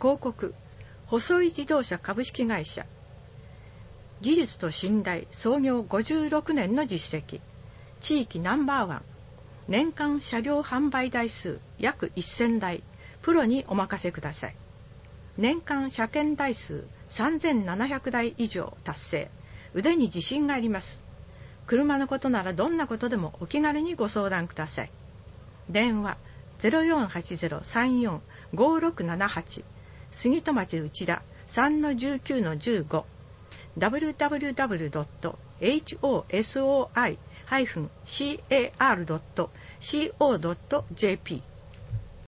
広告細井自動車株式会社。技術と信頼、創業56年の実績、地域ナンバーワン、年間車両販売台数約1000台、プロにお任せください。年間車検台数3700台以上達成、腕に自信があります。車のことならどんなことでもお気軽にご相談ください。電話 0480-345678、 杉戸町内田 3-19-15、 www.hosoi-car.co.jp